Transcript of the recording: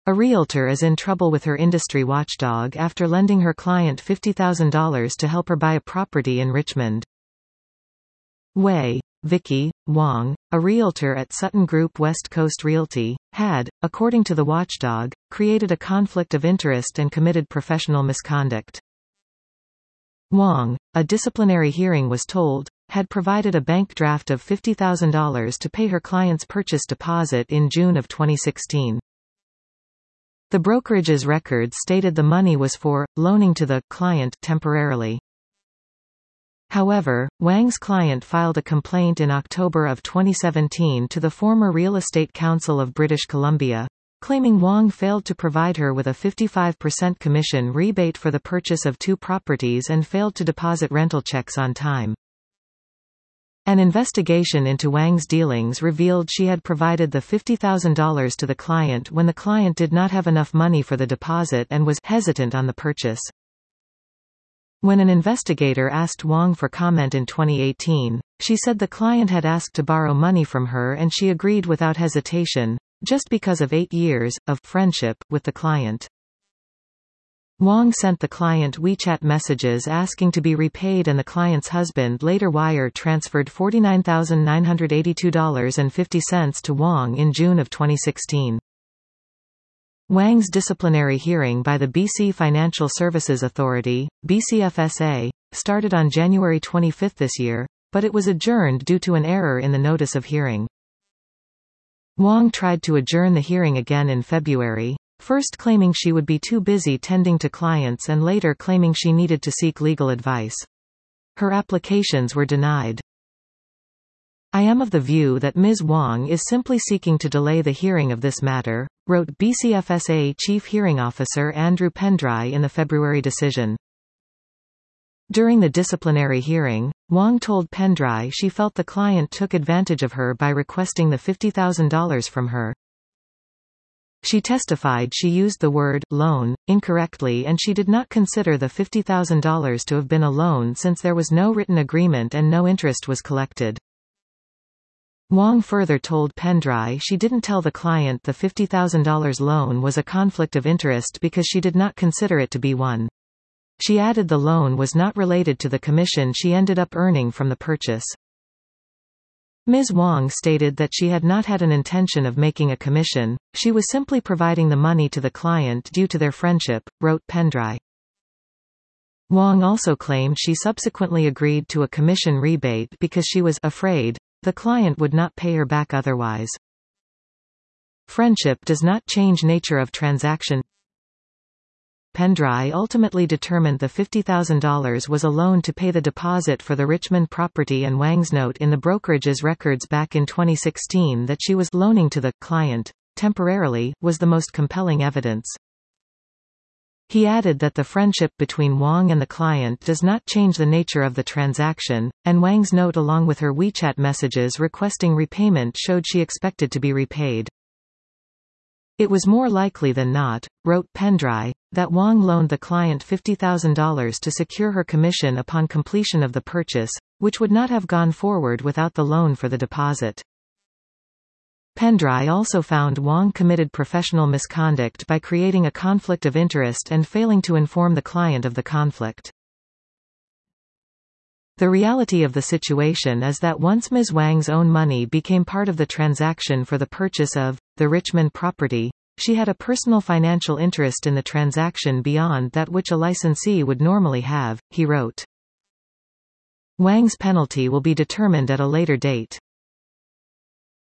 A realtor is in trouble with her industry watchdog after lending her client $50,000 to help her buy a property in Richmond. Wei, Vicky, Wong, a realtor at Sutton Group West Coast Realty, had, according to the watchdog, created a conflict of interest and committed professional misconduct. Wong, a disciplinary hearing was told, had provided a bank draft of $50,000 to pay her client's purchase deposit in June of 2016. The brokerage's records stated the money was for loaning to the client temporarily. However, Wang's client filed a complaint in October of 2017 to the former Real Estate Council of British Columbia, claiming Wang failed to provide her with a 55% commission rebate for the purchase of 2 properties and failed to deposit rental checks on time. An investigation into Wang's dealings revealed she had provided the $50,000 to the client when the client did not have enough money for the deposit and was hesitant on the purchase. When an investigator asked Wang for comment in 2018, she said the client had asked to borrow money from her and she agreed without hesitation, just because of 8 years of friendship with the client. Wang sent the client WeChat messages asking to be repaid, and the client's husband later wire transferred $49,982.50 to Wang in June of 2016. Wang's disciplinary hearing by the BC Financial Services Authority, BCFSA, started on January 25 this year, but it was adjourned due to an error in the notice of hearing. Wang tried to adjourn the hearing again in February, first claiming she would be too busy tending to clients and later claiming she needed to seek legal advice. Her applications were denied. "I am of the view that Ms. Wang is simply seeking to delay the hearing of this matter," wrote BCFSA Chief Hearing Officer Andrew Pendry in the February decision. During the disciplinary hearing, Wang told Pendry she felt the client took advantage of her by requesting the $50,000 from her. She testified she used the word loan incorrectly and she did not consider the $50,000 to have been a loan since there was no written agreement and no interest was collected. Wang further told Pendry she didn't tell the client the $50,000 loan was a conflict of interest because she did not consider it to be one. She added the loan was not related to the commission she ended up earning from the purchase. Ms. Wang stated that she had not had an intention of making a commission, she was simply providing the money to the client due to their friendship, wrote Pendry. Wang also claimed she subsequently agreed to a commission rebate because she was afraid the client would not pay her back otherwise. Friendship does not change nature of transaction. Pendry ultimately determined the $50,000 was a loan to pay the deposit for the Richmond property, and Wang's note in the brokerage's records back in 2016 that she was loaning to the client temporarily was the most compelling evidence. He added that the friendship between Wang and the client does not change the nature of the transaction, and Wang's note along with her WeChat messages requesting repayment showed she expected to be repaid. It was more likely than not, wrote Pendry, that Wang loaned the client $50,000 to secure her commission upon completion of the purchase, which would not have gone forward without the loan for the deposit. Pendry also found Wang committed professional misconduct by creating a conflict of interest and failing to inform the client of the conflict. The reality of the situation is that once Ms. Wang's own money became part of the transaction for the purchase of the Richmond property, she had a personal financial interest in the transaction beyond that which a licensee would normally have, he wrote. Wang's penalty will be determined at a later date.